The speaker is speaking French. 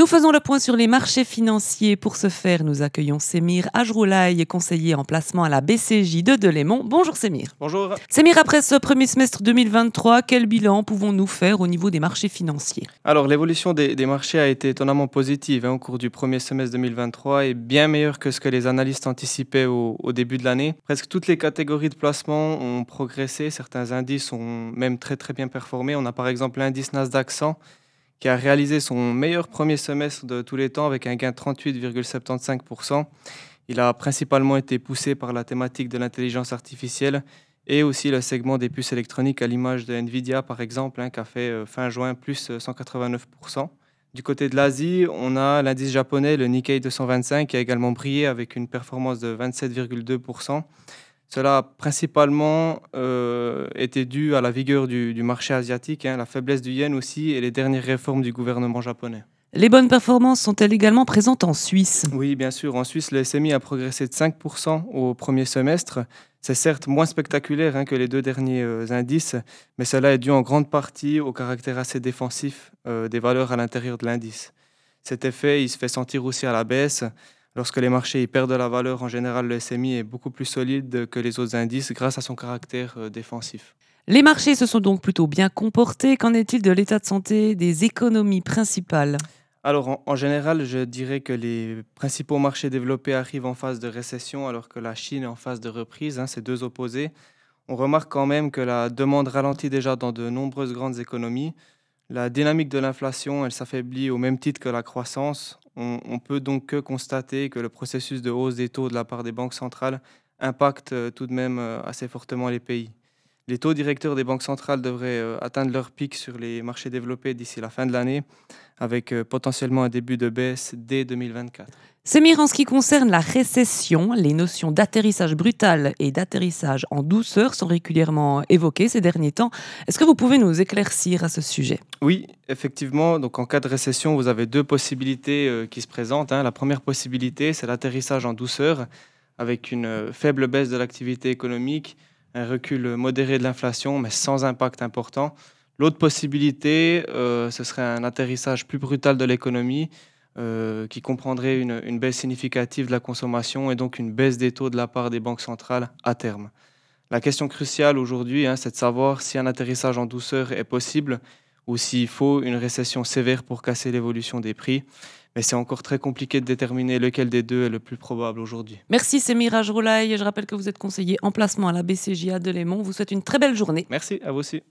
Nous faisons le point sur les marchés financiers. Pour ce faire, nous accueillons Semir Ajroulaye, conseiller en placement à la BCJ de Delémont. Bonjour Semir. Bonjour. Semir, après ce premier semestre 2023, quel bilan pouvons-nous faire au niveau des marchés financiers? Alors, l'évolution des marchés a été étonnamment positive au cours du premier semestre 2023 et bien meilleure que ce que les analystes anticipaient au début de l'année. Presque toutes les catégories de placement ont progressé. Certains indices ont même très très bien performé. On a par exemple l'indice Nasdaq 100 qui a réalisé son meilleur premier semestre de tous les temps avec un gain de 38,75%. Il a principalement été poussé par la thématique de l'intelligence artificielle et aussi le segment des puces électroniques à l'image de Nvidia par exemple, qui a fait fin juin plus 189%. Du côté de l'Asie, on a l'indice japonais, le Nikkei 225, qui a également brillé avec une performance de 27,2%. Cela a principalement été dû à la vigueur du marché asiatique, la faiblesse du yen aussi et les dernières réformes du gouvernement japonais. Les bonnes performances sont-elles également présentes en Suisse? Oui, bien sûr. En Suisse, le SMI a progressé de 5% au premier semestre. C'est certes moins spectaculaire que les deux derniers indices, mais cela est dû en grande partie au caractère assez défensif des valeurs à l'intérieur de l'indice. Cet effet, il se fait sentir aussi à la baisse. Lorsque les marchés y perdent de la valeur, en général, le SMI est beaucoup plus solide que les autres indices grâce à son caractère défensif. Les marchés se sont donc plutôt bien comportés. Qu'en est-il de l'état de santé des économies principales? Alors, en général, je dirais que les principaux marchés développés arrivent en phase de récession alors que la Chine est en phase de reprise, c'est deux opposés. On remarque quand même que la demande ralentit déjà dans de nombreuses grandes économies. La dynamique de l'inflation, elle s'affaiblit au même titre que la croissance. On peut donc que constater que le processus de hausse des taux de la part des banques centrales impacte tout de même assez fortement les pays. Les taux directeurs des banques centrales devraient atteindre leur pic sur les marchés développés d'ici la fin de l'année, avec potentiellement un début de baisse dès 2024. Semir, en ce qui concerne la récession, les notions d'atterrissage brutal et d'atterrissage en douceur sont régulièrement évoquées ces derniers temps. Est-ce que vous pouvez nous éclaircir à ce sujet? Oui, effectivement, donc en cas de récession, vous avez deux possibilités qui se présentent. La première possibilité, c'est l'atterrissage en douceur, avec une faible baisse de l'activité économique, un recul modéré de l'inflation, mais sans impact important. L'autre possibilité, ce serait un atterrissage plus brutal de l'économie, qui comprendrait une baisse significative de la consommation et donc une baisse des taux de la part des banques centrales à terme. La question cruciale aujourd'hui, c'est de savoir si un atterrissage en douceur est possible ou s'il faut une récession sévère pour casser l'évolution des prix. Mais c'est encore très compliqué de déterminer lequel des deux est le plus probable aujourd'hui. Merci Semir Ajroulaye. Je rappelle que vous êtes conseiller en placement à la BCJ à Delémont. Vous souhaite une très belle journée. Merci, à vous aussi.